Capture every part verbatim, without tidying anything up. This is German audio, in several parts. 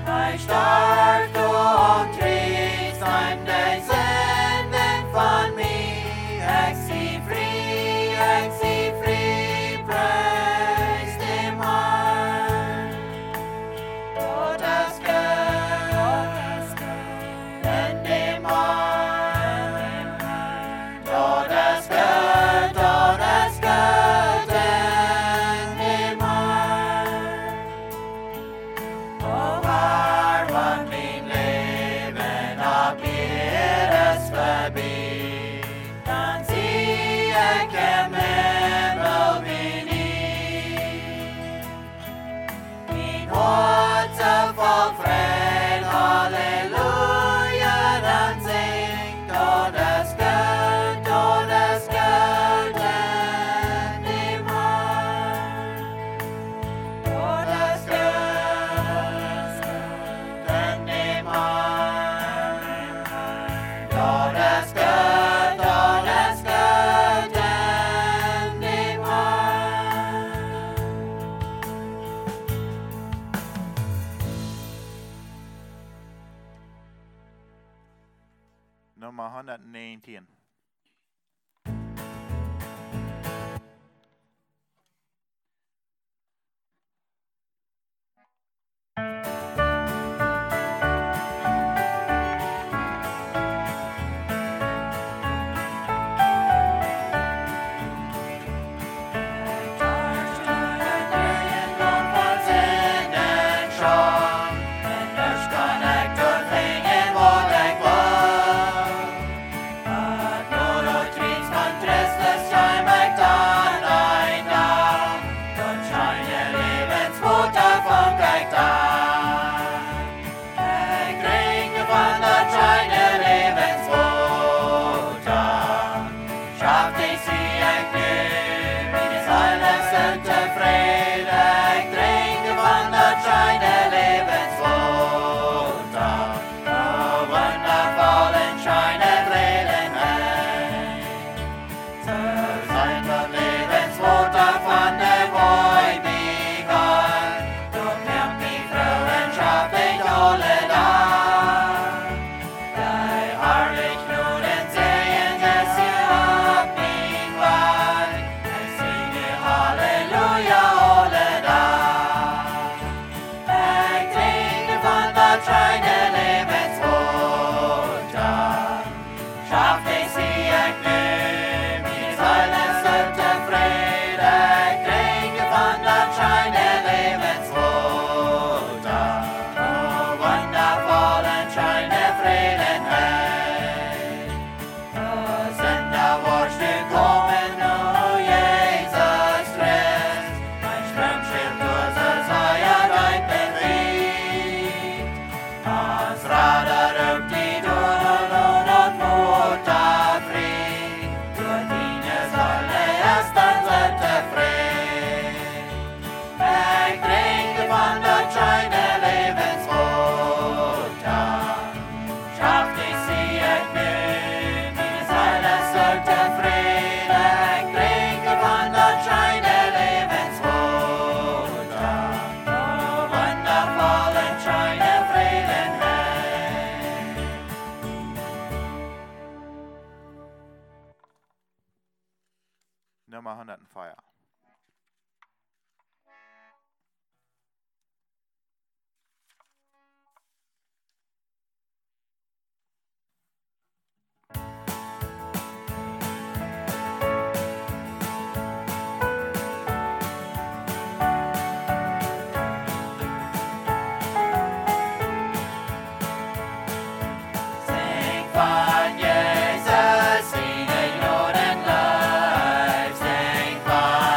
Nummer hundertneunzehn. Nummer hundertfire. Sing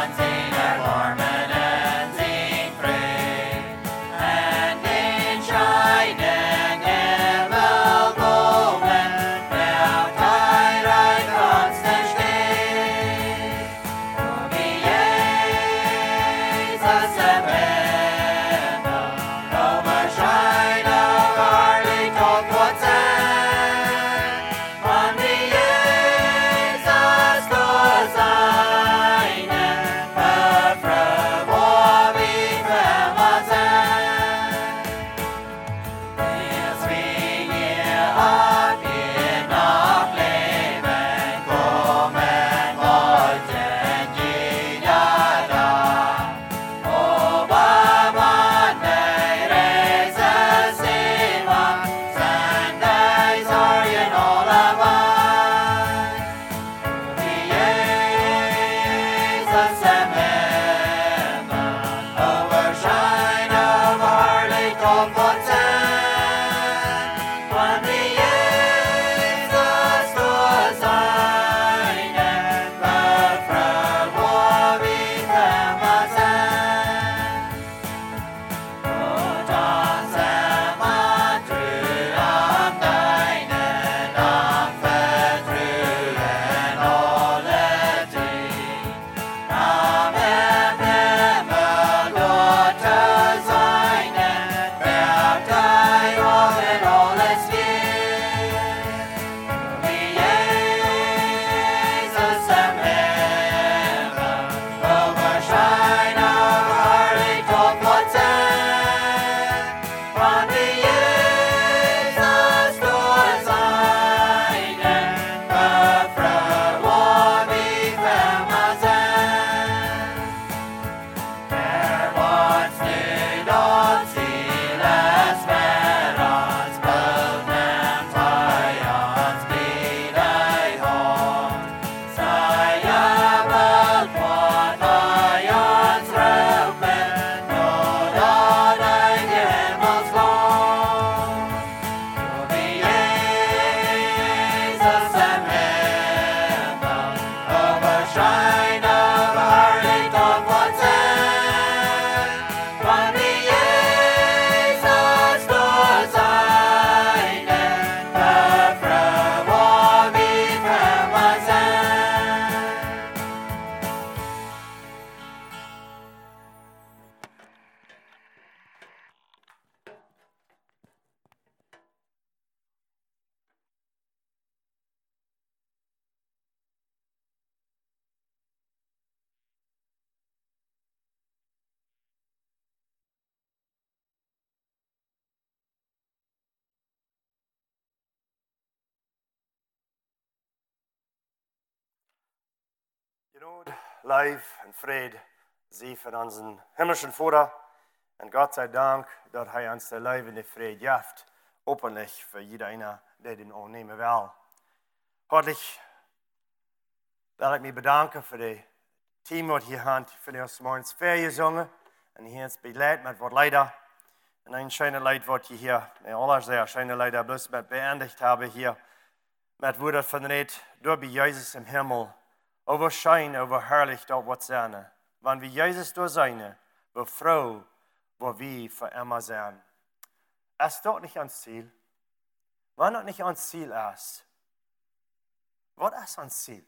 Genot, Leib und Fried sie von unserem himmlischen Vater. Und Gott sei Dank, dass er uns der Leib und die Fried gibt, openlich für jeder einer, der den annehmen will. Herzlich will ich mich bedanken für das Team, das hier hat, für die uns morgens Ferien gesungen und hier uns begleitet mit was leider. Und ein schöner Leid, was ich hier, ne, aller sehr schöner Leid, bloß mit beendigt habe hier, mit Worten von Red, durch Jesus im Himmel. Over schön, over herrlich dort was sein. Wenn wir Jesus durch sein, wir froh, wo wir für immer sein. Es ist dort nicht ans Ziel. Wenn dort nicht ans Ziel ist, was ist ans Ziel?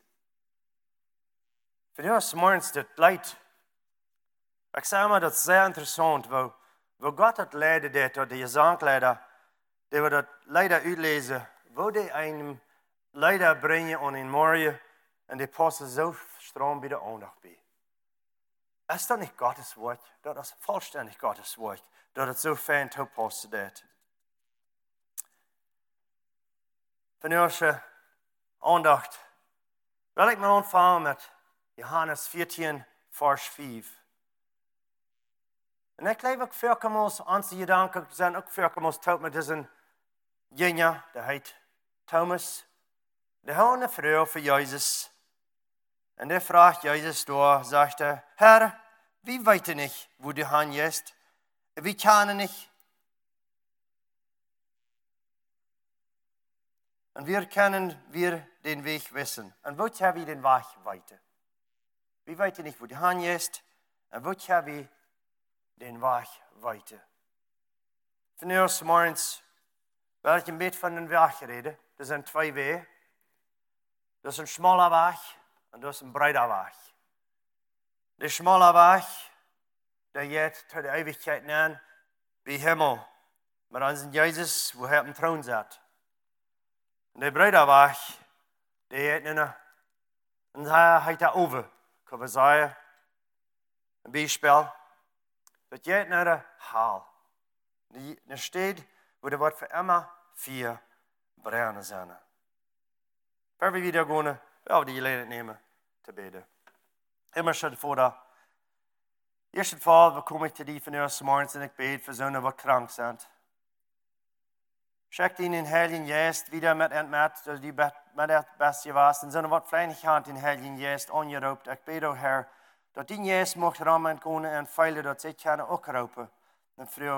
Für die ist morgens das Leid. Ich sage mal, das ist sehr interessant, wo, wo Gott das leidet, oder die Gesangleider, die wir das leider auslesen, wo die einem leider bringen und in Morgen, und die passen so stramm bei der Andacht bei. Das ist doch nicht Gottes Wort. Das ist vollständig Gottes Wort. Das ist so fein toepasst. Für die Andacht will ich mal anfangen mit Johannes vierzehn, Vers fünf. Und ich glaube, ich führe uns an die Gedanken, sind auch führe uns tot mit diesem Jünger, der heißt Thomas. Der hat eine Frau für Jesus. Und er fragt Jesus da, sagt er, Herr, wie weit nicht, wo du hin ist? Wie kann nicht? Und wir können wir den Weg wissen. Und wo haben wir den Weg weiter? Wie weit nicht, wo du hin ist? Und wo haben wir den Weg weiter? Von uns morgens will ich ein bisschen von den Weg reden. Das sind zwei Wege. Das ist ein schmaler Weg. Und das ist ein breiter Weg. Der schmale Weg, der geht zu der Ewigkeit näher, wie Himmel. Mit unserem Jesus, wo er auf dem Thron sitzt. Und der breite Weg, der geht nach, und er hat da oben, kann man sagen, ein Beispiel, das geht nach der Hall. Da steht, wo der Wort für immer vier brennen sind. Wenn wir wieder gehen, will die Gelegenheit nehmen, zu beten. Himmlischer Vater, erst und vor komme ich zu dir von uns morgens und ich bete für Söhne, die krank sind. Schickt ihnen den Heiligen Geist wieder mit und mit, dass die mit der Beste warst. Und Söhne, die vielleicht nicht haben, den Heiligen Geist angerufen. Ich bete, Herr, dass die Geist macht Rahmen können und Pfeile, dass ich kann auch rufen. Und früher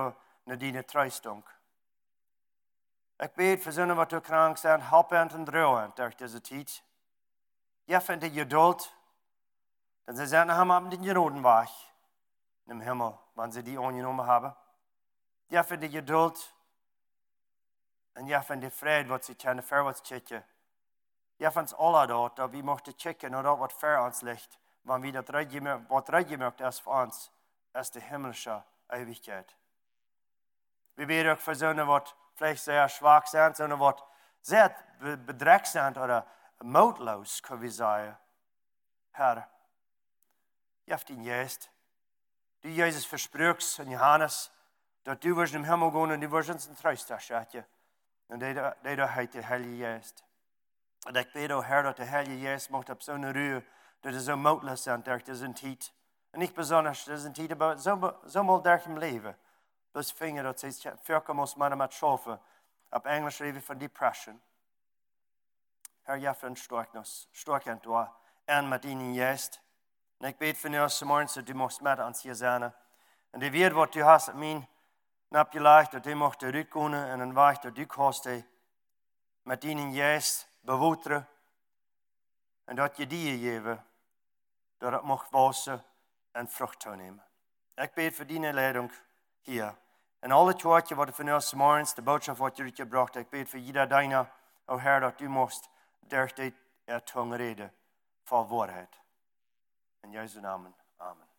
naar die treistung. Ik bid voor zo'n wat u krank zijn, helpend en droogend door deze tijd. Je vindt die geduld, dan ze zijn hem op den Jodenweg in de hemel, wanneer ze die aangenomen hebben. Je vindt die geduld en je vindt die vrede wat ze kunnen verwaarts checken. Je vindt alle dat, dat we mochten checken naar dat wat ver ons ligt, wanneer we dat redje, wat redgemaakt is voor ons, is de hemelse eeuwigheid. We bidden ook voor zo'n wat vielleicht sehr schwach zijn, zo'n wat sehr bedreigt zijn oder moedloos, kunnen we zeggen. Herr, je hebt ihn juist. Du Jezus versprookst in Johannes, dat du wirst in den Himmel gaan en du wirst uns een trooster schenken. En dat heet de Heilige Geest. En ik bid, o Herr, dat de Heilige Geest mocht op zo'n ruhe, dat er zo moedloos zijn door deze tijd. En niet besonders deze tijd, maar zo, zo mal door het leven. Dus vinger dat ze voorkomen ons mannen met schoven. Op Engels schrijven van depression. Herr, je vindt storkens, storkend door. En met die Geest. En ik bid van jou vanmorgen dat du mocht met ons hier zijn. En die weet wat du hast, mijn nap je leicht, dat du mocht eruit kunnen en een weg dat du kost, met die Geest bewoteren. En dat je die geven, dat het mocht wassen en vrucht toenemen. Ik bid voor die leiding hier. En al het woordje wat van ons morgens, de boodschap wat je gebracht, ik bid voor ieder deiner, o Herr, dat du mocht door dit er tongue reden vol waarheid. In Jezus' naam, amen.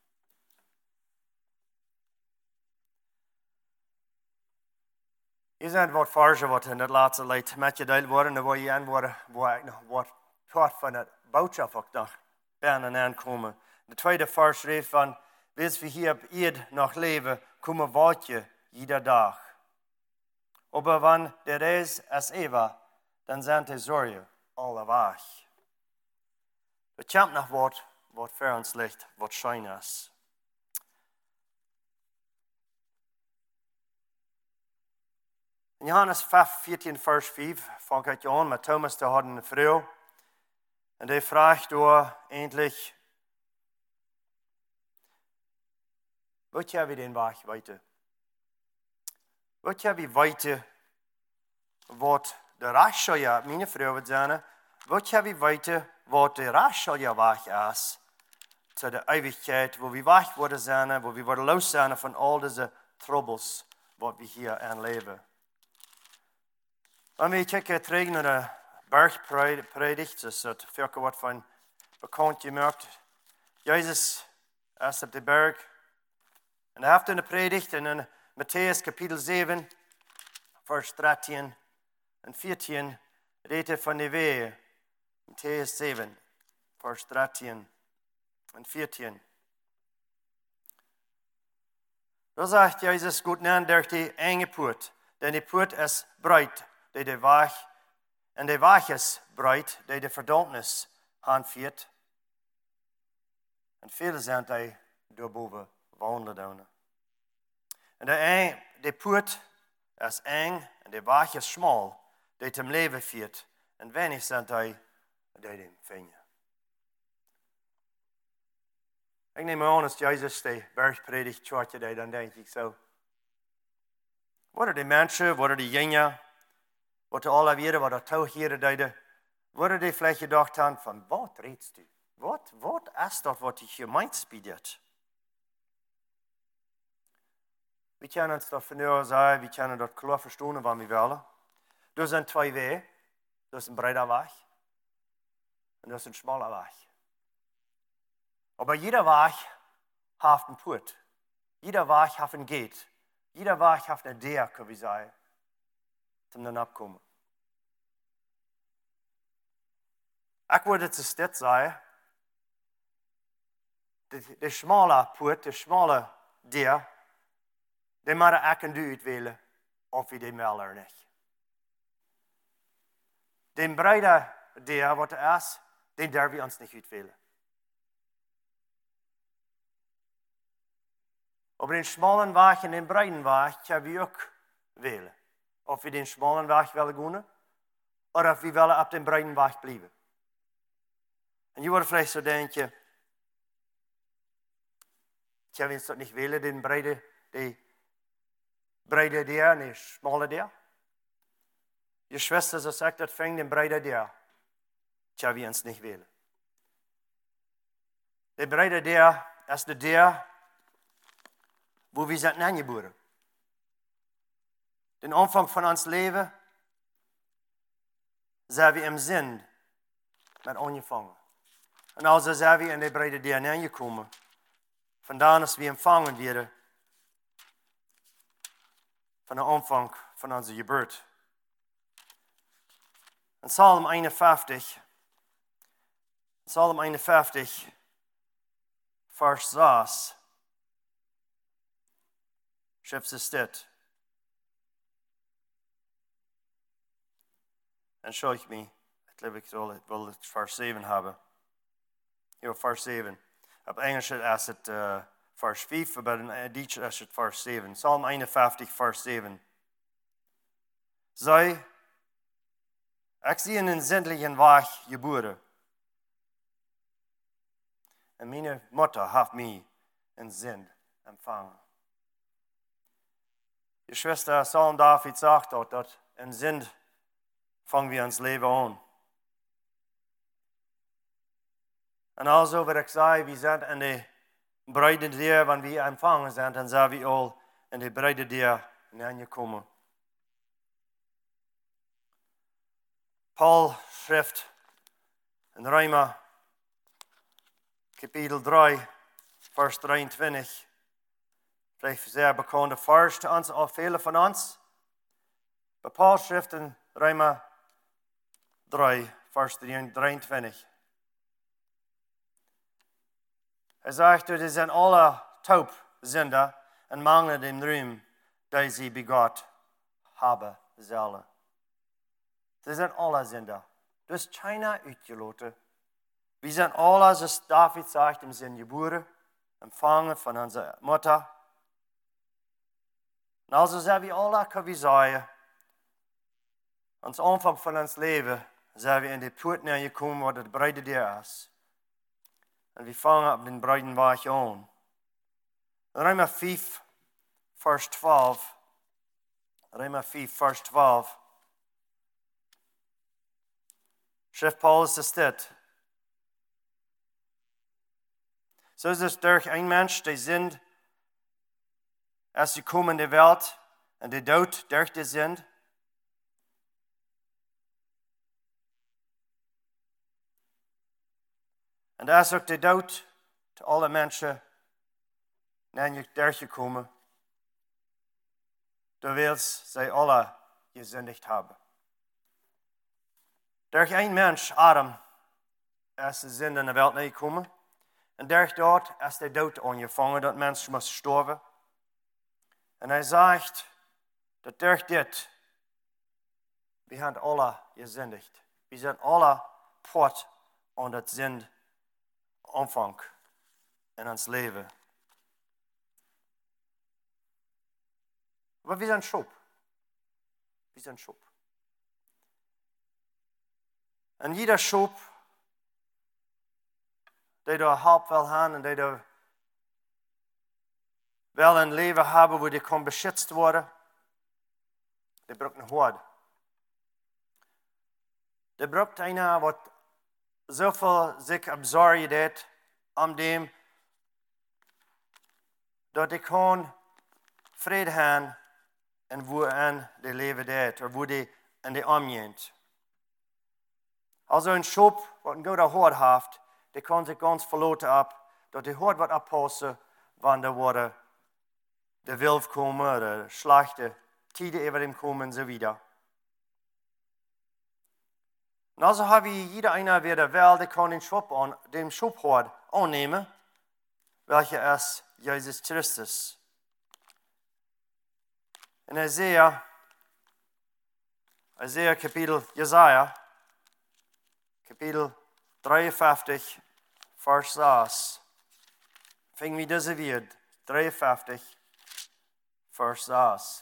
Hier zijn wat versen wat in het laatste leid met je deel worden, en waar je aan worden, waar ik nog wat part van het boodschap ook nog bijna aankomen. De tweede vers schreef van, wees we hier op eerd nog leven, komen wat je ieder dag. Aber wanneer de reis is even, dan zijn de zorgen alle weg. Het komt nog wat, wat voor ons ligt, wat schijn is. In Johannes vijftien, vers vijf, vang ik aan met Thomas te hadden een vrouw. En die vraagt door eindelijk, wat jij weer den weg weten? Wat jij weer weten wat de rest zal je, mijn vrouw wil zijn, wat jij weer weten wat de rest zal je weg is, tot de eeuwigheid, waar we weg worden zijn, waar we worden los zijn van al deze troubles, wat we hier aan leven. Wanneer we kijken terug naar de bergpredigt, dus het veel wat van bekend gemaakt. Jezus is op de berg. En hij heeft in de predigt in Matthäus kapitel zeven, vers dertien en veertien, redt hij van de wee. Matthäus zeven, vers dertien en veertien. Dan zegt Jezus goed na door die enge poort. Denn die poort is breed, die de weg, en de weg is breed, die de verdonknis aanviert. En vele zijn die daarboven wandelen. En de, de poort is eng, en de weg is smal, die hem leven viert. En weinig zijn die, die hem vinden. Ik neem aan als Jezus de bergpredigt tjootje, dan denk ik zo. Wat are die mensen, wat are die jongen, wat de alle weren, wat de touwheren deden, wat are die vielleicht gedacht aan van, wat redest u? Wat, wat is dat wat je gemeint biedt? We kunnen ons dat van nu zeggen, we kunnen dat klar verstaan wat we willen. Er zijn twee wegen. Er is een brede weg en er is een smalle weg. Maar jeder weg heeft een poort. Jeder weg heeft een gate. Jeder weg heeft een deur, kunnen we zeggen, om dan opkomen. Ik wil het eens dit zeggen. De, de smalle poort, de smalle deur, die moet ik en u uitwählen, of we die willen of niet. De brede deur, wat er is, den durven we ons niet uitwählen. Aber den schmalen weg en den breiten weg kunnen we ook wählen. Of we den schmalen weg willen gaan, of we willen op den breiten weg blijven. En je wordt vielleicht zo denken, kunnen we ons dat niet wählen, den breite, die breite der, nee, schmale der. Je Schwester, so sagt das, fängt den breite der. Tja, wir uns nicht wählen. Der breite der ist der, der wo wir sind angeboren. Den Anfang von uns Leben sind wir im Sinn mit angefangen. Und also sind wir in der breite der angekommen. Von da an, dass wir empfangen werden von dem Anfang von unserer Geburt. In Psalm einundfünfzig, Psalm einundfünfzig, Vers sechs, schreibt es dit. Entschuldigt mich, ich glaube, ich soll, will het Vers zeven hebben. Ja, Vers zeven. Op Engels is het uh, Vers vijf, maar in Duits is het Vers zeven. Psalm einundfünfzig, Vers zeven. Zij, ik zie een zindelijke weg geboren. En mijn Mutter heeft mij in zin empfangen. Je Schwester Psalm David sagt dort, dat in zin fangen wir ons leven aan. En also, wat ik zei, we zijn in de breite der, wanneer we empfangen zijn, dan zijn we al in de breite der aangekomen. Paul schrijft in Römer, kapitel drie, vers drieëntwintig, vielleicht sehr bekannte Vers zu uns, auch viele von uns. Aber Paul schreibt in Römer drie, vers drieëntwintig. Er sagt, die sind alle taub Sünder und mangeln den Ruhm, den sie bei Gott haben sollen. Sie sind alle Sünder. Das ist keiner ausgelassen. Wir sind alle, so David sagt, im Sinn geboren, empfangen von unserer Mutter. Und also sind wir alle, können wir sagen, ans Anfang von uns Leben sind wir in die Poort gekommen, wo das breite der ist. Und wir fangen ab den breiten Weg an. Römer vijf, vers twaalf. Römer vijf, vers twaalf. Schrift Paulus ist dit. So ist es durch ein Mensch, der sind, als sie kommen in die Welt, und der Tod durch die sind. Und da ist auch der Tod zu allen Menschen durchgekommen. Da willst sie alle gesündigt haben. Durch ein Mensch, Adam, ist die Sünde in die Welt gekommen. Und durch dort ist der Tod angefangen, dat Mensch muss sterben. Und er sagt, dass durch dit, wir haben alle gesündigt. Wir sind alle port an das Sünd Anfang in ons Leben. Aber wir sind schuld. Wir sind schuld. Und jeder Schuld, der da Halb will haben und der da will ein Leben haben, wo die kann beschützt werden, der braucht ein Hort. Der braucht einer, der so viel sich absorgt hat, an dem, dass die kann Frieden haben, und wo er die Leben hat, oder wo die in die umgeht. Also ein Schub, was ein guter Hort hat, der kann sich ganz verloren ab, dass die Hort wird abpassen, wann der Worte der Wilf kommen, oder schlechte Tide über dem kommen und so weiter. Und also habe ich jeder einer wer der Welt, der kann den Schub an, den Schubhort annehmen, welcher ist Jesus Christus. In Isaiah, Isaiah Kapitel, Jesaja, Kapitel dreiundfünfzig, Vers sechs. Fing wir diese wird, dreiundfünfzig, Vers sechs.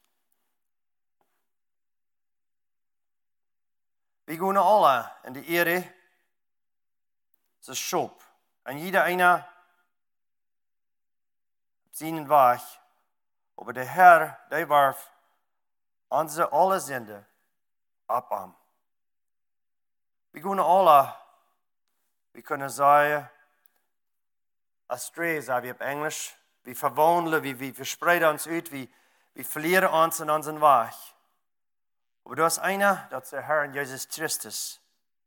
Wir gehen alle in die Erde, es ist Schub. Und jeder einer auf seinen Weg Aber der Herr, der warf unsere alle Sünde ab ihm. Wir können alle, wir können sagen, astray, sagen wir auf Englisch, wir verwandeln, wir, wir verspreiden uns aus, wir, wir verlieren uns in unseren Weg. Aber da ist einer, das ist der Herr Jesus Christus.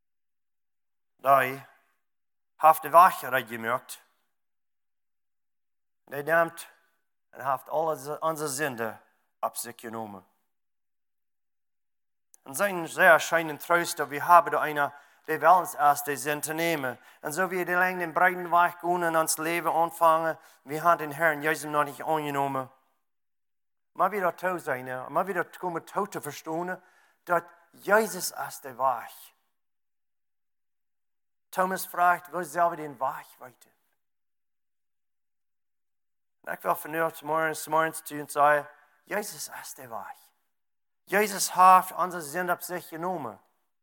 Der hat die Wahrheit gemerkt. Der nimmt und hat alle unsere Sünde auf sich genommen. Und sein sehr schönen Trost, wir haben da einer, der will uns erst die Sünde nehmen. Und so wie die lang den breiten Weg gehen und uns Leben anfangen, wir haben den Herrn Jesus noch nicht angenommen. Mal wieder tot sein, mal wieder kommen tot zu verstehen, dass Jesus ist der Weg. Thomas fragt, wo soll wir den Weg weiter? Und ich will von heute morgens, morgens zu uns sagen, Jesus ist der Weg. Jesus hat unsere Sünde auf sich genommen.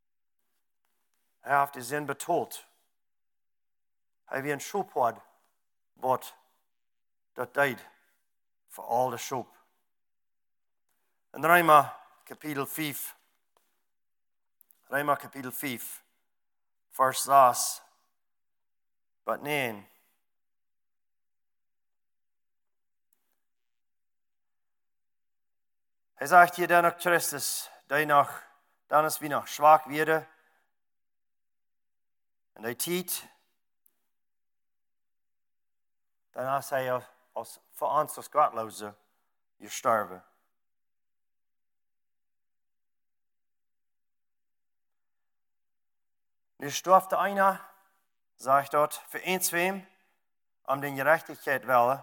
Er hat die Sünde betont. Er hat wie ein Schubwort, was das deed für alle Schub. In Römer Kapitel fünf, Römer Kapitel fünf, Vers sechs, but nein. Er sagt hier, dann noch Christus, der noch, dann ist wie noch schwach wird. Und der Tiet, dann ist er als, für uns als Gottlose gestorben. Nu stofte einer, sagt dort, für eins wem, um den Gerechtigkeit willen,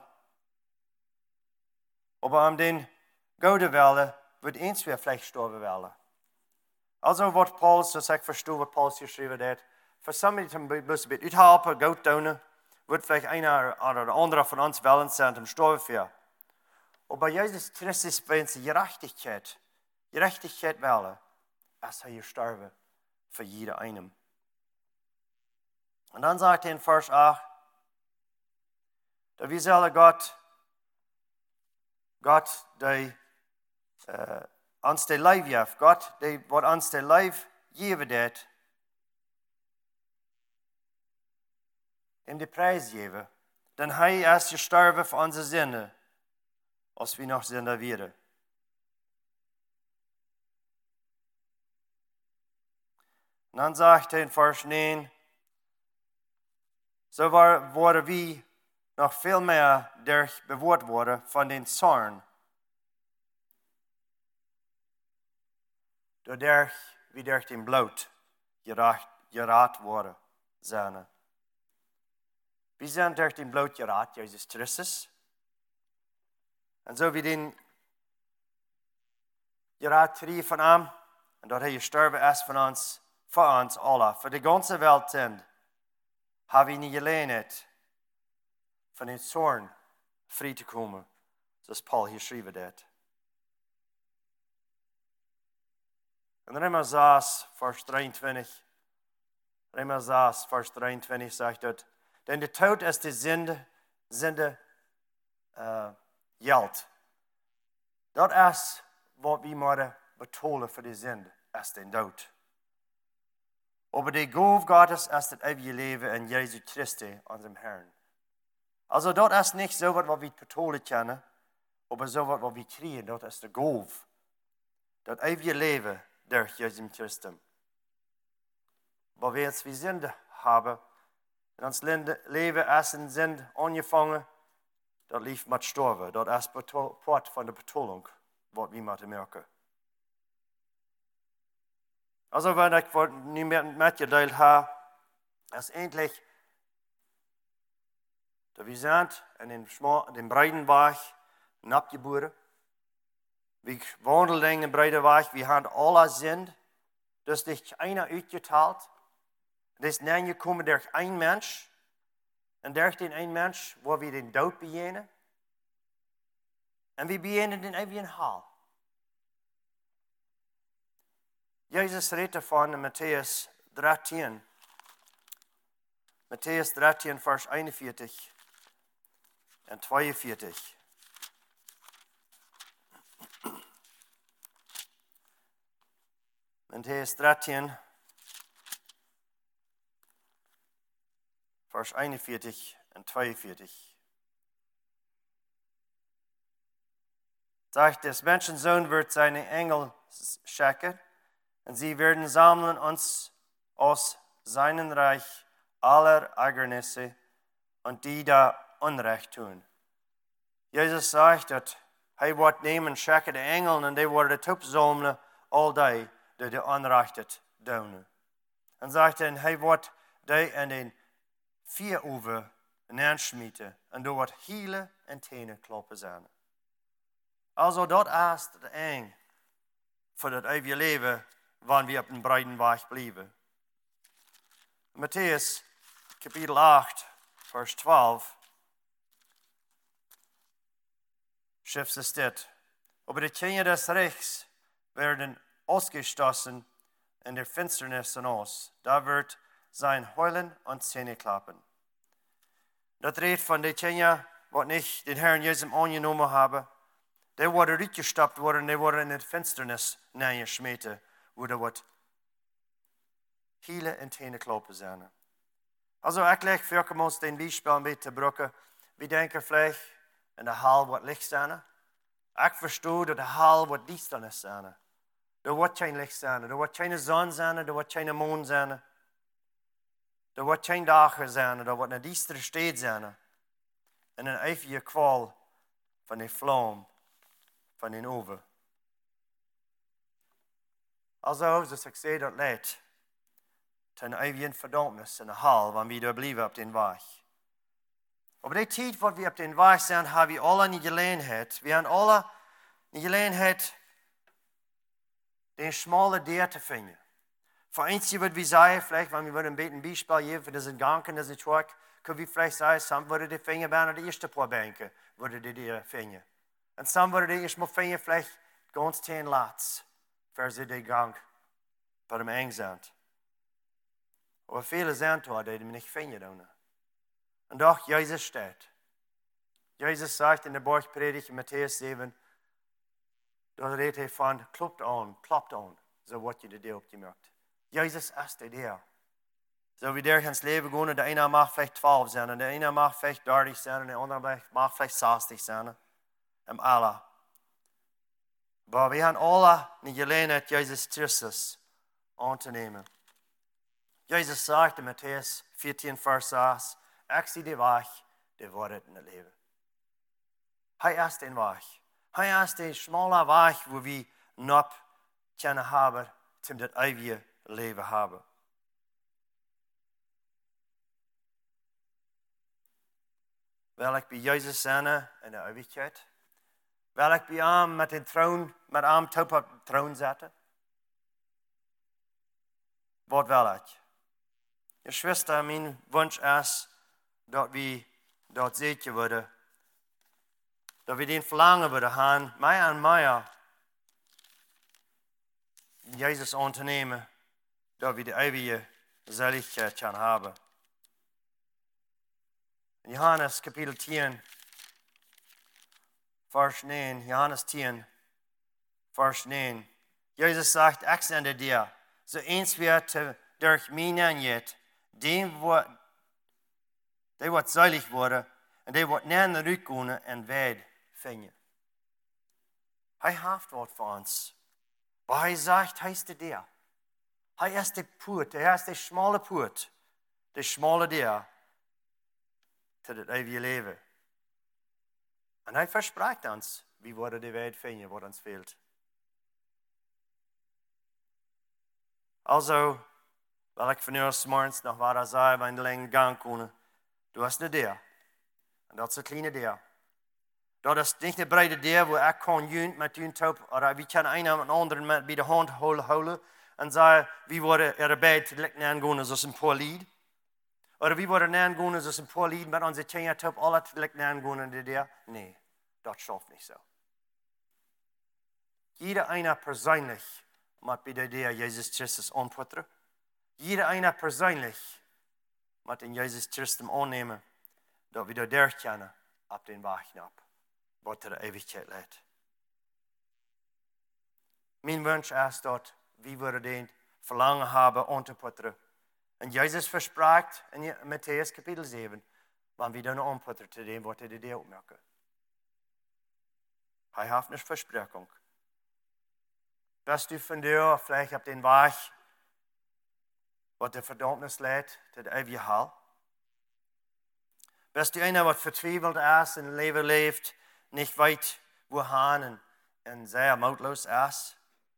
aber um den Gode willen, wird eins weer vielleicht sterben willen. Also wat Paulus, dat ik verstehe, wat Paulus geschreven heeft, voor somebody te bloß ein bisschen uithelpen, Gott doen, wird vielleicht einer oder andere von uns willen sein, um sterben für. Aber Jesus Christus, wenn sie Gerechtigkeit, Gerechtigkeit willen, ist er gestorben für jeden einen. Und dann sagt er in Vers acht, dass wir sollen Gott, Gott, der uh, ons de lijf geeft, Gott, der wat ons de lijf geven deed, hem de prijs geven, dan hij is gestorven voor onze zinden, als we nog zinder werden. En dan zegt hij in vers negen, so worden we nog veel meer durch bewoord worden van den Zorn. Doordat we durch den Blut geraad worden zijn. We zijn durch den Blut geraad, Jesus Christus. En zo we den geraad kriegen van hem, en dat hij gestorben is van ons, voor ons alle, voor de ganze Welt sind, hebben we niet geleerd van den Zorn vrij te komen, zoals Paul hier geschreven heeft. In Römer zes, vers drieëntwintig, Römer zes, vers drieëntwintig sagt dat, denn de Tod ist die Sünde, Sünde uh, Geld. Dat is wat we moeten betalen voor de Sünde, is den Tod. Aber die Gabe Gottes ist das ewige Leben in Jesus Christus, unserem Herrn. Also dat ist nicht so, was wir betalen können, aber so, was wir kriegen, dat ist die Gabe. Das ewige Leben durch Jesus Christus. Weil wir jetzt wie Sünde haben, in ons Leben ist in Sünde angefangen, das lief mit Sterben. Das ist Part von der Betalung, was wir müssen merken. Also, wenn ich nicht mitgeteilt habe, ist endlich, dass wir sind in den, den breiten Weg abgeboren. Wir wandeln in den breiten Weg, wir haben alle Sinn. Das ist nicht einer uitgeteilt. Das ist nicht gekommen durch einen Mensch. Und durch den einen Mensch, wo wir den Tod begegnen. Und wir begegnen den ewigen Heil. Jesus redet davon in Matthäus dreizehn. Matthäus dreizehn, Vers einundvierzig und zweiundvierzig. Matthäus dreizehn, Vers einundvierzig und zweiundvierzig. Sagt, des Menschensohn wird seine Engel schicken, und sie werden sammeln uns aus seinem Reich aller Ärgernisse und die da Unrecht tun. Jesus sagt, dass er wird nehmen, schicken die Engel, und die werden opsammeln, all die, die die Unrecht tun. Und sagt er, er wird die in den vier Uwe neerschmieten, und da wird hele en tenen kloppen zijn. Also dat is het eng voor het eeuwige leven, wanneer we op een breiten weg blijven. Matthäus, kapitel acht, vers twaalf, schrift es dit. Aber die Kinder des Reichs werden ausgestoßen in der Finsternis en aus. Da wird sein Heulen und Zähneklappen. Dat redt van die Kinder, wat nicht den Herrn Jesus angenommen haben. Die worden uitgestapt worden, die worden in de finsternis neergesmeten, wo er wat hele en tenen kloppen zijn. Also, ik leg voor ons den Beispiel een beetje te brokken. We denken vielleicht in de hal wat licht zijn. Ik verstoor dat de hal wat duisternis zijn. Er wordt geen licht zijn, er wordt geen zon zijn, er wordt geen maan zijn. Er wordt geen dagen zijn, er wordt een duistere stad zijn. En een eeuwige kwal van de vlam van den oven. Also, zoals ik zei, dat leidt ten eeuwige verdammnis in de hal, wanneer we daar blijven op den weg. Op die tijd wat we op den weg zijn, hebben we alle niet gelegenheid. We hebben alle niet gelegenheid den schmale Deur te vinden. Voor eentje wat we zeggen, vielleicht, wanneer we een beetje een Beispiel geven, voor deze ganken, deze truck, kunnen we vielleicht zeggen, samen worden die vinden bijna de eerste paar banken, worden die die vinden. En samen worden die eerst maar vinden, vielleicht ganz ten laatst, voor ze die gang bij hem eng zijn. Maar vele zijn toch, die hem niet vinden dan. En doch, Jezus staat. Jezus zegt in de Bergpredigt in Matthäus zeven, dat redt hij van, klopt aan, klopt aan, zo wordt je de deur opgemerkt. Jezus is de deur. Zo wie der ins leven gaan, de ene mag vielleicht twaalf zijn, en de ene mag vielleicht dertig zijn, en de andere mag vielleicht zestig zijn. En alle. Maar we hebben alle niet gelegenheid Jezus Christus aan te nemen. Jezus zegt in Matthäus veertien, vers zes, ik zie de weg, de waarheid in het leven. Hij is de weg. Hij is de schmale weg, waar we nog kunnen hebben, om dat eeuwige leven hebben. Wil ik bij Jezus zijn in de eeuwigheid? Wil ik bij hem met een troon, met hem top op de troon zetten? Wat wil ik? Je zuster, mijn wens is dat we dat zeker worden. Dat we den verlangen worden gaan, mij en mij, Jezus aan te nemen, dat we de eeuwige zaligheid kunnen hebben. In Johannes kapitel tien, vers negen, Johannes tien, vers negen. Jezus zegt, ik zende dir, zo eens weer durch mij aanjet, die wordt, die wordt zalig worden, en die wordt naar de rug gaan en wijd vinden. Hij heeft wat voor ons. Maar hij zegt, hij is de deur. Hij is de poort, hij is de schmale poort, de schmale deur, tot het eeuwige leven. En hij verspreekt ons, wie worden de wijd vinden, wat ons fehlt. Also, wil ik van u morgens nog wat zeggen, bij de lange gang kunnen. Du hast een deur. En dat is een kleine deur. Dat is niet een breite deur, waar ik kan junt met u top, of we kunnen een en ander met bij de hand houden en zeggen, wie worden erbij te lekker aangaan zoals een paar lied. Of wie worden aangaan zoals een paar lied met onze tien top, alle te lekker aangaan in de deur. Nee, dat schafft niet zo. Jeder einer persoonlijk moet bij de deur Jezus Christus aanputteren. Jeder einer persoonlijk moet in Jezus Christus aannemen, dat we de deur kennen op den weg naar. Wat er de eeuwigheid leidt. Mijn wens is dat wie wir den Verlangen haben, anzuputtern. Und Jesus verspricht in Matthäus Kapitel sieben, wann wir dann anputtern zu dem, was er dir aufmerken. Er hat eine Versprechung. Bist du von dir vielleicht auf den Weg, was der Verdammnis lädt, das ewige Hall? Bist du einer, was vertwiebelt ist, ein Leben lebt, nicht weit wohin und sehr mutlos ist?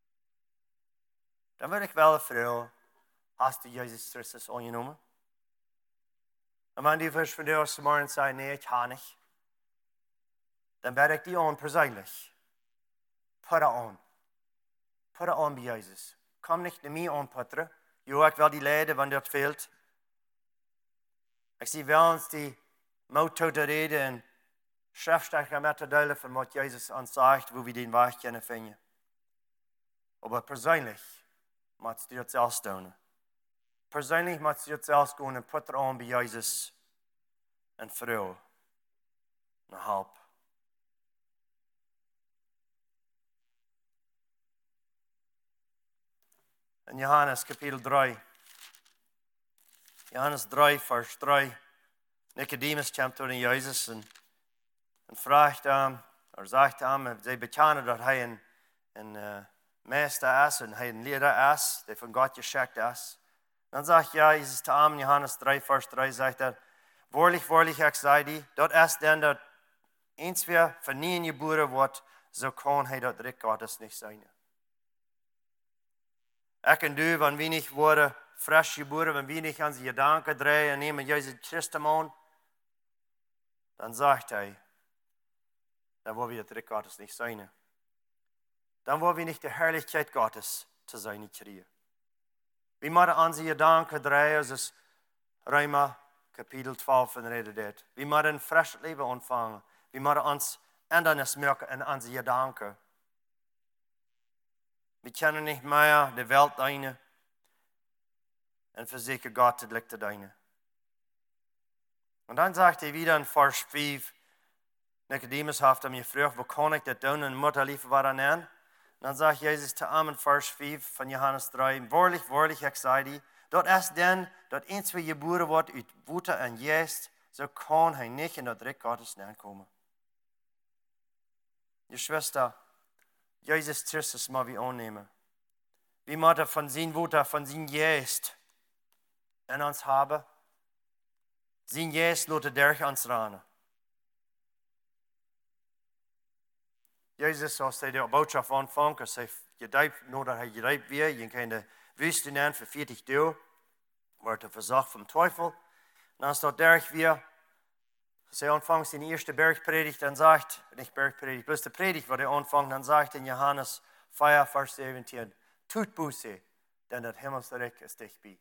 Dann würde ich wel fragen, hast du Jesus Christus angenommen? Und wenn du wirst von dir aus morgen sagen, nee, ich kann nicht, dann werde ich die an persönlich. Put on. Put on bei Jesus. Komm nicht zu mir anputtern. Jo, ich will die Leiden, wenn das fehlt. Ich sehe, wir uns die Motto reden und schriftstücke mitteilen von was Jesus uns sagt, wo wir den Weg können finden. Aber persönlich musst du das selbst tun. Persönlich musst du das selbst gehen und puttern an bei Jesus und Frau. Eine halb. In Johannes Kapitel drei. Johannes drei, Vers drei. Nicodemus kommt zu Jesus und, und fragt ihm, oder sagt ihm, sie bekennen, dass er ein, ein uh, Meister ist und ein Lehrer ist, der von Gott geschickt ist. Dann sagt ja, Jesus zu ihm, Johannes drei, Vers drei, sagt er, wahrlich, wahrlich, ich sage dir, dort ist denn, dass eins wer von nie geboren wird, so kann er das Reich Gottes nicht sein. Ich und du, wenn wir nicht wurden, frisch geboren, wenn wir nicht an die Gedanken drehen und nehmen Jesus Christus an, dann sagt er, dann wollen wir das Reich Gottes nicht sein. Dann wollen wir nicht die Herrlichkeit Gottes zu sein kriegen. Wir müssen an die Gedanken drehen, als es Römer Kapitel zwölf redet. Wir müssen ein frisches Leben anfangen. Wir müssen uns Ändernis merken in unsere Gedanken. Wir können nicht mehr die Welt dienen und versichern Gott, das liegt deine. Und dann sagt er wieder in Vers fünf, Nicodemus hat mir gefragt, wo kann ich das tun? Und Mutter lief war dann an. Und dann sagt Jesus zu ihm in Vers fünf von Johannes drei, wahrlich, wahrlich, ich sage dir, dort ist denn, dort eins wie geboren wird, uit Wutter und Jäst, so kann er nicht in das Reich Gottes kommen. Die Schwester, Jesus Christus mal wir annehmen. Wie man von seinem Wutter, von seinem Jäst in uns haben, sein Jäst lässt durch uns ran. Jesus, als hij de boodschap aanvangt, als hij gedijpt, nadat hij gedijpt weer, je kan de wüste nemen voor veertig dagen, wordt hij verzacht vom Teufel. En dan staat derg weer, als hij aanvangt zijn eerste bergpredigt, dan zegt, niet bergpredigt, bloß de predigt, wat hij aanvangt, dan zegt in Johannes vier, vers zeventien, tut Buße, denn das Himmelsreich ist dichtbij.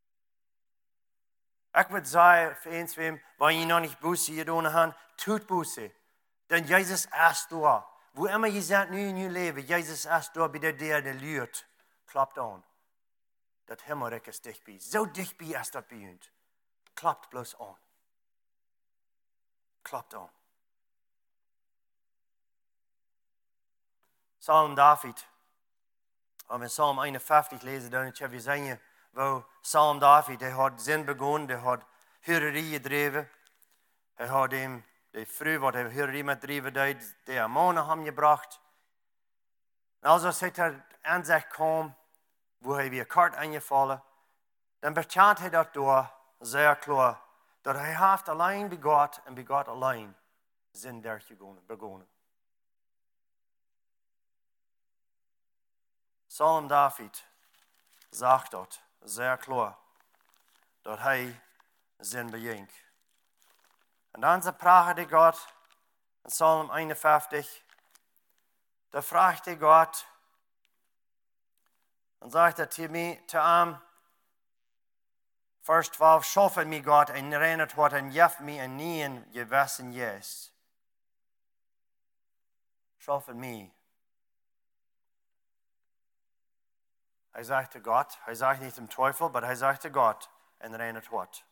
Ik wil zeggen, voor eens wem, waar je nog niet Buße gedaan hebt, tut Buße, denn Jesus ist da. Wo immer je seid nu in je leven, Jesus ist da bei der, der, der lügt, klappt an. Das Himmelreich ist dichtbij. So dichtbij ist das bei uns. Klappt bloß an. Klappt an. Psalm David. Wenn wir Psalm einundfünfzig lesen, dann können wir sehen, wo Psalm David, der hat Sinn begonnen, der hat Hürerie gedreven. Er hat ihm die Früh, was er Hürerie mit driven deed, die Ammonen haben gebracht. Also als er an sich kam, wo er wie kort eingefallen, dann bekannte er das durch sehr klar, dass er hat allein bei Gott und bei Gott allein Sinn begonnen. Psalm David sagt dort sehr klar, dass er Sinn bejingt. Und dann sprach er Gott in Psalm einundfünfzig, da fragte Gott und sagte zu mir, zu ihm, Vers zwölf, schaffe mir Gott ein reines Wort und jef mir ein Nien gewissen Jes. Schaffe mir. Er sagte Gott, er sagte nicht dem Teufel, aber er sagte Gott ein reines Wort.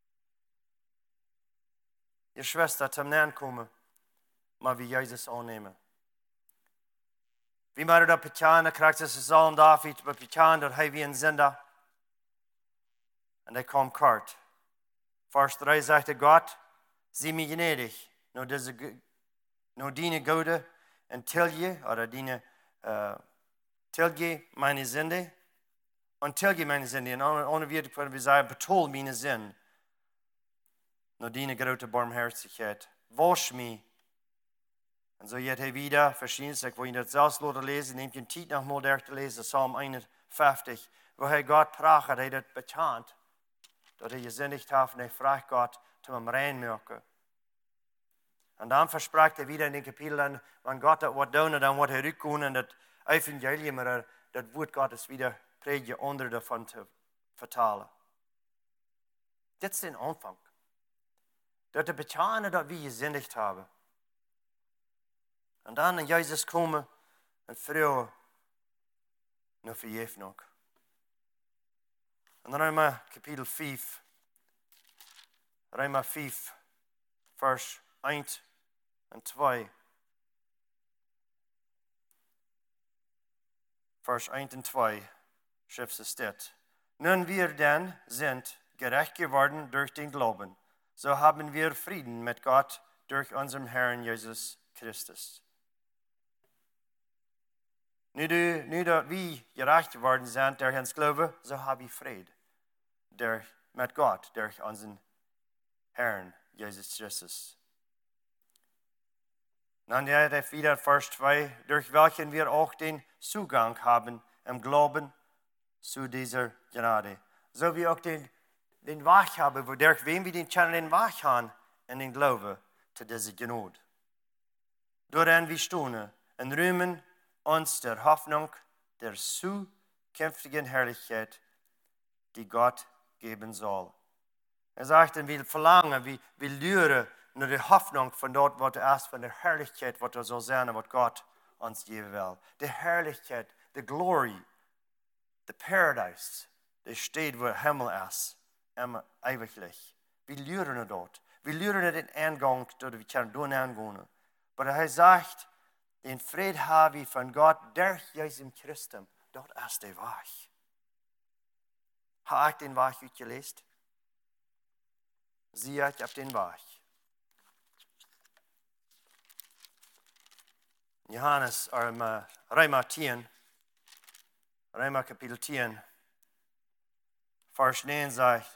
Ihr Schwester, zum Nähen kommen, mal wie Jesus annehmen. Wie man dat betjaan, krijgt ze Psalm David, maar betjaan dat hij wie een zender. En hij kwam kort. Vers drei sagte Gott, sieh mich gnädig, nur diese, nur deine Gode und tilge, oder deine, uh, tilge meine Sünde, und tilge meine Sünde. Und ohne Wort können wir sagen, betol meine Sünde. Nur deine große Barmherzigkeit. Wasch mich. Und so hat er wieder verschiedenes, ich will ihn das selbst lesen, nehmt den Titel noch mal durchzulesen, Psalm einundfünfzig, wo er Gott prach hat, er das bekannt, dass er gesündigt hat und er fragt Gott, zum ihm reinmerken. Und dann verspricht er wieder in den Kapiteln, wenn Gott das was tun, dann wird er rückkommen und das Evangelium, oder das Wort Gottes wieder predigen, andere davon zu vertalen. Das ist der Anfang. Dass er bekannt, dass wir gesündigt haben. Und dann, wenn Jesus kommt und früher noch Vergebung. Und dann Römer Kapitel fünf. Römer fünf, Vers eins und zwei. Vers eins und zwei schrift es steht. Nun wir denn sind gerecht geworden durch den Glauben, so haben wir Frieden mit Gott durch unseren Herrn Jesus Christus. Nu, du, nu dat wir gerecht geworden sind durch uns Glauben, so habe ich Frieden durch, mit Gott durch unseren Herrn Jesus Christus. Dann hat er wieder Vers zwei, durch welchen wir auch den Zugang haben im Glauben zu dieser Gnade. So wie auch den, den Weg haben, wodurch wem wir den Channel den Weg haben in den Glauben zu dieser Gnade. Doorheen wir stehen und rühmen uns der Hoffnung der zukünftigen Herrlichkeit, die Gott geben soll. Er sagt, wir verlangen, wir, wir lüren nur die Hoffnung von dort, was er ist, von der Herrlichkeit, was er soll sein, was Gott uns geben will. Die Herrlichkeit, die Glory, the Paradise, der steht, wo der Himmel ist, immer ewiglich. Wir lüren dort. Wir lüren den Eingang, dort wir können durch angehen. Aber er sagt, den Frieden habe ich von Gott durch Jesus Christus. Dort ist der Weg. Habe ich den Weg gelesen? Siehe, ich habe den Weg. Johannes, um, uh, Römer zehn, Römer Kapitel zehn, Vers neun sagt,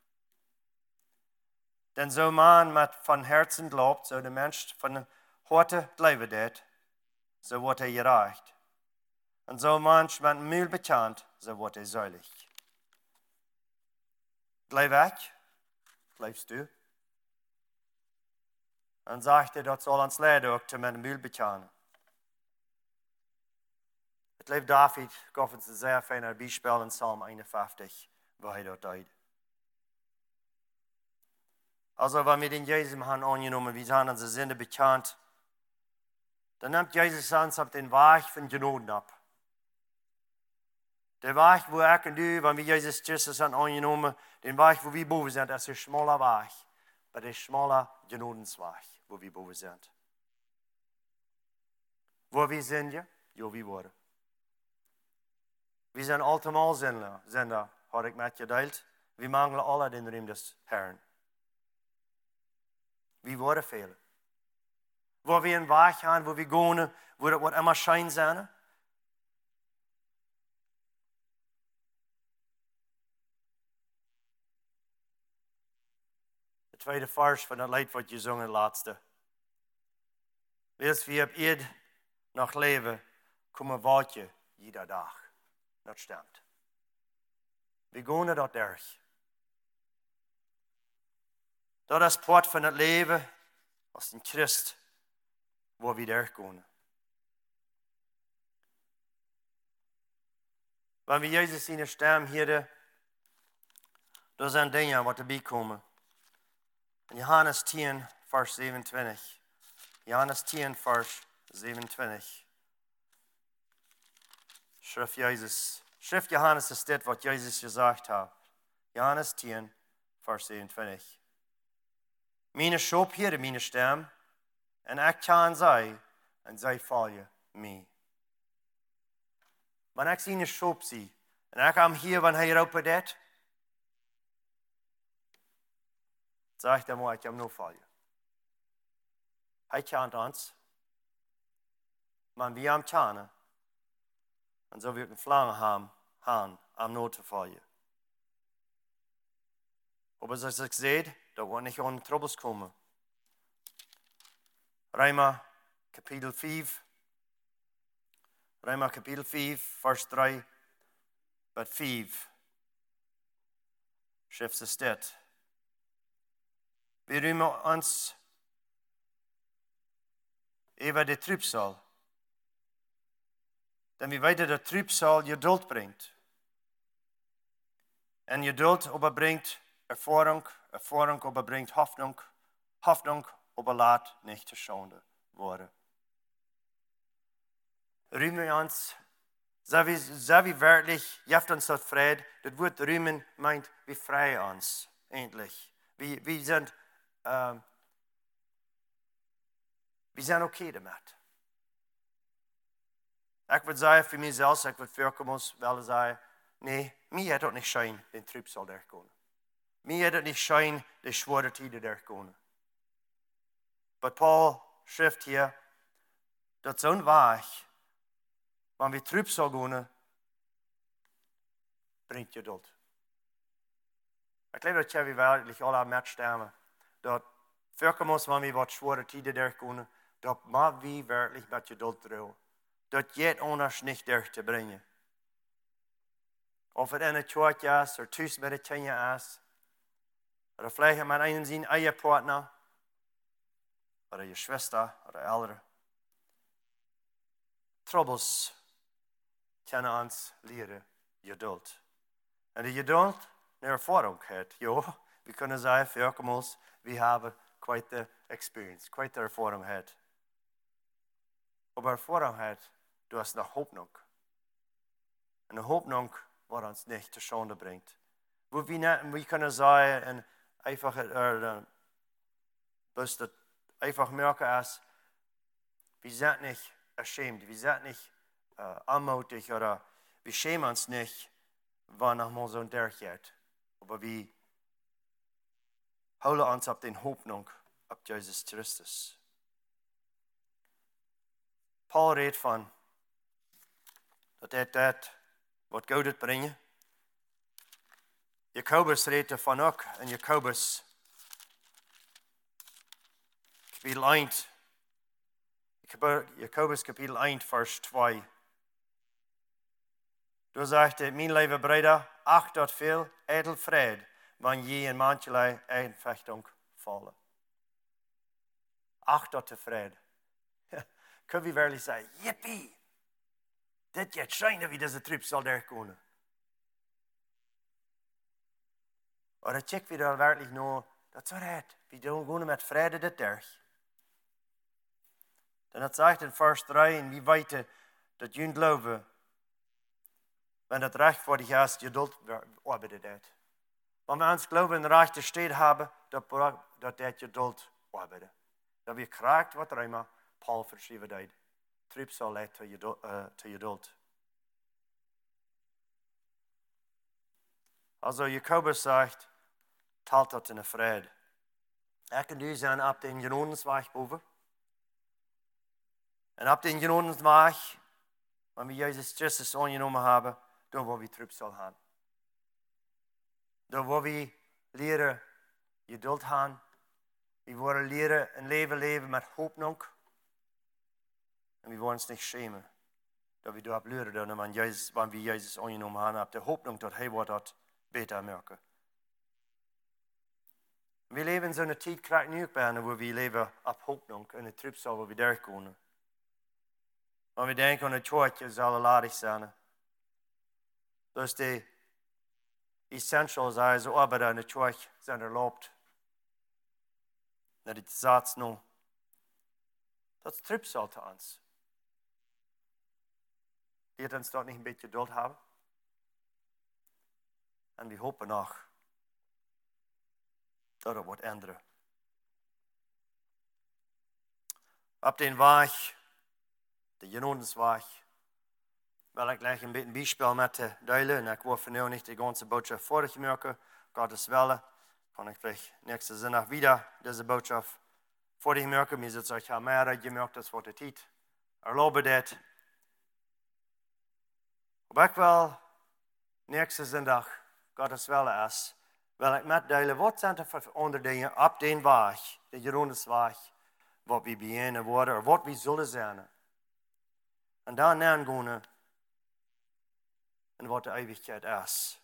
denn so man mit von Herzen glaubt, so der Mensch von heute leben wird, so wird er gerecht. Und so manch mit Mühl bekannt, so wird er selig. Bleib weg, bleibst du. Und sagt er, das soll uns leiden, auch zu mit Mühl bekennen. Het leeft David, gaf uns een sehr feiner Beispiel in Psalm einundfünfzig, wo er dort deed. Also, wenn wir den Jesus haben angenommen, wir haben unsere Sünde bekannt, dann nimmt Jesus uns auf den Weg von Gnade ab. Der Weg, wo ich und du, wenn wir Jesus Christus haben angenommen, den Weg, wo wir boven sind, ist ein schmaler Weg, aber der schmaler Gnadensweg, wo wir boven sind. Wo wir sind, ja, ja, wir worden. Wir sind allemaal Sünder, Sünder, habe ich mitgeteilt. Wir mangeln alle den Ruhm des Herrn. Wir wurden Fehler. Wo wir einen Weg haben, wo wir gehen, wo das immer schein sein. Der zweite Vers von der Lied, was gesungen letzte. Wees wie op eed nog leven, komen waardje jeder dag. Dat stimmt. Wir gehen dort durch. Dat is Port von het Leben, aus dem Christ, wo wir durchgehen. Wenn wir Jesus in der Stamm hier, da sind Dinge, die dabei kommen. In Johannes zehn, Vers siebenundzwanzig. Johannes zehn, Vers siebenundzwanzig. Schrift Jesus. Schrift Johannes ist das, was Jesus gesagt hat. Johannes zehn, Vers siebenundzwanzig. Meine Schop hier, meine Stamm, und ich kann sei, und sei folge mir. Maar ik zie een schop zie. En ik kwam hier, wanneer hij roept dat. Zeg ik dan maar, ik heb nog voor je. Hij kent ons. Maar wie hem kennen. En zo wil ik een vlangen hebben, haben, am noten voor je. Aber zoals ik zei, dat wordt niet aan troubles komen. Römer kapitel vijf. Römer kapitel vijf, vers drie. But vijf. Schrift is dit. Wir rühmen uns über die Trübsal. Denn wir weten dat Trübsal geduld brengt. En geduld overbrengt ervaring, ervaring overbrengt Hoffnung, Hoffnung overlaat nicht te schande worden. Rühmen wir uns, so wie, so wie wirklich, jeft uns dat Fried, das Wort rühmen meint, wir freien uns, endlich. Wir, wir sind, ähm, wir sind okay damit. Ich würde sagen, für mich selbst, ich würde vorkommen, weil ich sage, nee, mir hat es nicht schön, den Trübsal durchgehen. Mir hat es nicht schön, die schwere Tide durchgehen. Aber Paul schreibt hier, dass so ein Weg, wenn wir Trübsal gehen, bringt Geduld. Ich glaube, dass wir wirklich alle mitstimmen, dass vorkommen, wenn wir was schwere Tide durchgehen, dass wir wirklich mit Geduld drauf. Dat jet anders niet durch te brengen. Of het in een kerk is, of thuis met een kindje is, of vielleicht met een zijn eigen partner, of je Schwester, of oudere. Troubles kunnen ons leren geduld. En die geduld, naar ervaring heeft. Ja, we kunnen zeggen, voorkomens, we hebben quite the experience, quite the ervaring gehad. Aber ervaring heeft, du hast eine Hoffnung. Eine Hoffnung, die uns nicht zu Schande bringt. Wo wir, nicht, wir können sagen, einfach, äh, dass das einfach merken ist, wir sind nicht ashamed, wir sind nicht äh, anmutig oder wir schämen uns nicht, wenn nach mal so ein durchgeht. Aber wir holen uns auf die Hoffnung, auf Jesus Christus. Paul redt van dat dit dat wat God het brengen. Jacobus redt ervan ook in Jacobus kapitel één. Jacobus kapitel één vers twee. Daar zegt hij, mijn lieve broeder, acht dat veel edel vrede, wanneer je in mancherlei Einfechtung vallen. Acht dat de vrede. Kunnen we werkelijk zeggen, jippie, dit gaat schijnen wie deze trip zal durchkomen. Maar dan checken we daar werkelijk naar, dat is het. We doen gewoon met vrede dit durch. Dan het zegt in vers drie, en we weten dat jullie geloven, wenn het recht voor de geest geduld arbeitet het. Wenn we ons geloven in de rechte steed hebben, dat dat dit geduld arbeitet. Dat we krijgt wat er immer Paul verschreven deed. Trübsal leidt tot geduld. Also Jacobus zegt, talt dat in de vrede. Ik en u zijn op de genodensweg boven. En op de genodensweg, wanneer we Jezus Christus aangenomen hebben, daar waar we Trübsal gaan. Daar waar we leren geduld gaan. We worden leren een leven leven met hoopnong. En we worden ons niet schämen. Dat we daarop leren, wanneer we Jezus aangenomen hebben, op de hoopnong dat Hij wordt dat beter merken. We leven in zo'n tijd, krijg nu ook bijna, waar we leven op hoopnong en het Trübsal waar we doorkomen. Maar we denken aan het woordje zal ladig zijn. Dus de essentials als arbeiden in het woord zijn erlaubt. Dat het zaad nu. Dat is Trübsal te ons. Leert ons dat niet een beetje geduld hebben. En we hopen nog dat het wordt änderen. Op den weg, de genodensweg, wil ik gleich een beetje een Beispiel met delen. En ik wil vandaag nicht die ganze Botschaft vorig merken. Gottes Wille. Kann ich vielleicht nächste Sonntag wieder diese Botschaft vorig merken. Mir ist euch ja mehr gemerkt, das wird die Zeit. Erlaube das. Aber ich will nächste Sonntag Gottes Wille ist, wil ik metdelen wat zijn er voor onderdingen op den weg, de Jeroensweg, wat we beginnen worden, of wat we zullen zijn. En daarna gaan en wat de eeuwigheid is.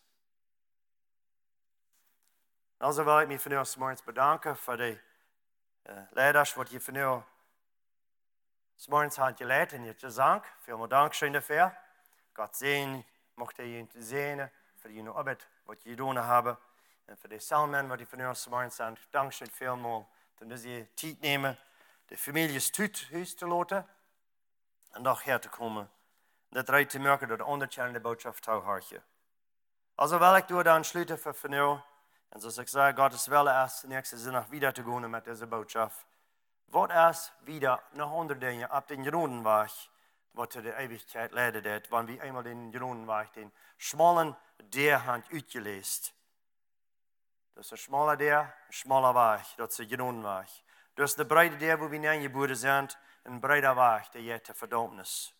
Also wil ik me vandaag morgens bedanken voor de uh, leiders wat je vandaag morgens had geleid en je gezang. Veel dank schön dafür. God zegen, mocht hij je zegenen voor je arbeid wat je gedaan hebben. En voor de salmen wat je vandaag morgens zijn. Dank schön vielmaal. Dan dus je tijd nemen, de families thuis huis te laten. En toch her te komen. Dat rijdt te merken door de onderkennende boodschap te houden. Also wil ik door dan sluiten voor vandaag. En zoals ik zei, Gottes Wille is nächste Sonntag wieder te gaan met deze boodschap. Wat is wieder nog andere dingen op den Jeroenweg, wat de eeuwigheid leiden deed, wanneer we eenmaal den Jeroenweg, den schmalen Deur hand uitgeleest. Dat is een schmale Deur, een schmale weg, dat is de Jeroenweg. Dus de breite Deur, waar we nu geboren zijn, een breite weg, die je te verdompnis.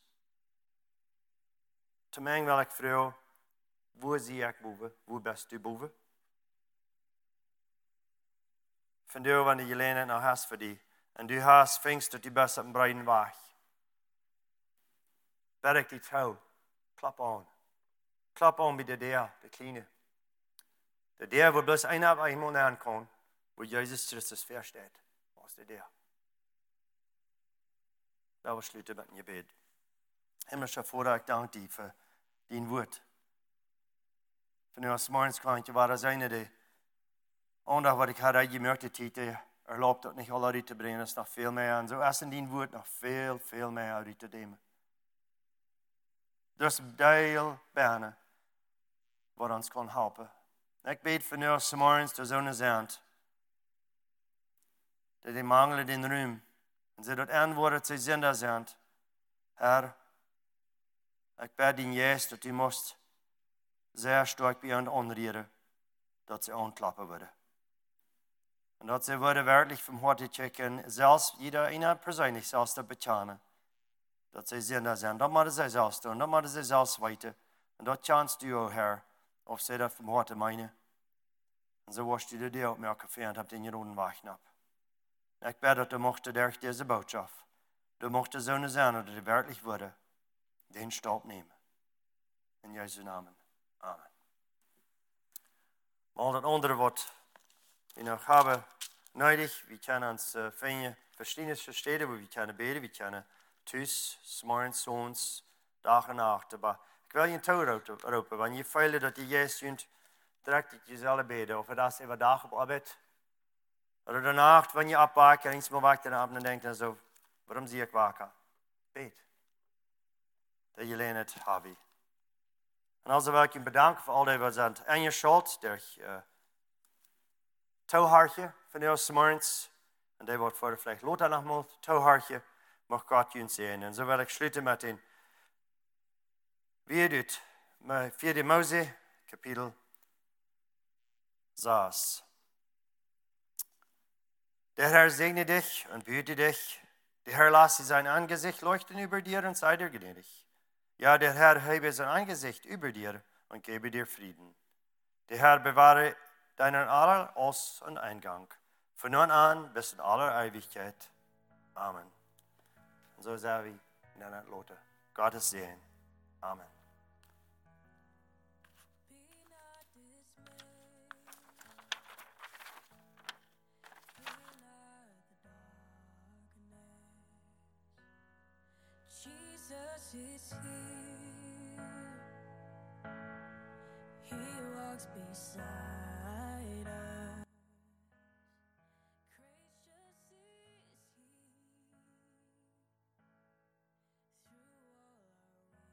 Te mij wil ik vragen, waar zie ik boven, waar best u boven? Vandaar wanneer je lenen nou hast voor die. En du hast vingst dat je best op een breite weg. Berg die touw. Klap aan. Klap aan bij de deur, de kleine. De deur waar bloß einer auf einmal aankomt, wo Jesus Christus versteht. Was de deur. Laten we sluiten met een gebed. Himmlischer Vater, ik dank die voor die woord. Van uw morgens kan je waar zijn die aandacht wat ik had uitgemerkt, die tijd erlaubt dat niet al uit te brengen, is nog veel meer. En zo is in die woord nog veel, veel meer uit te nemen. Dus deel bijna wat ons kan helpen. Ik bid van uw morgens de zon zijn. Dat die mangelen in ruim. En ze dat antwoorden ze zender zijn. Herr, ik bid in Jezus dat u moest zeer sterk bij hen onreden, dat ze aanklappen worden. En dat ze worden werkelijk vom Harte checken, zelfs jeder einer persoonlijk zelfs te betalen. Dat ze zender zijn, dat moeten ze zelfs doen, dat moeten ze zelfs weten. En dat chanst u, o Herr, of ze dat vom Harte meinen. En zo was u de deel opmerken verend hebt in je roden wagnap. Ik bid dat u mocht durch deze boodschap, du mocht de zonen zijn, dat er werkelijk worden, den stap nemen. In Jezus namen. Amen. Maar dat andere wat we nog hebben nodig, we kunnen ons uh, vinden verschillende steden waar we kunnen beden, we kunnen thuis, 's morgens, 's avonds, dag en nacht. Maar ik wil je een touw roepen, wanneer je voelt dat je juist kunt, direct dat je zelf beden. Of dat is even dag op arbeid. Of de nacht, wanneer je opwaakt, en eens maar wacht en op en denkt en zo, waarom zie ik waken? Beet. Dat je alleen het hobby. En also wil ik je bedanken voor al die wat zijn ingeschalt durch uh, touwhartje van jou 's morgens. En die wordt voor de vielleicht later nogmaals touwhartje. Mag God je zien. En zo wil ik sluiten met een weer uit vierde Mose, kapitel zes. Der Herr segne dich und behüte dich. Der Herr lasse sein Angesicht leuchten über dir und sei dir gnädig. Ja, der Herr hebe sein Angesicht über dir und gebe dir Frieden. Der Herr bewahre deinen aller Aus- und Eingang, von nun an bis in aller Ewigkeit. Amen. Und so sagen wir in einer Lotte, Gottes Segen. Amen. Jesus is here. He walks beside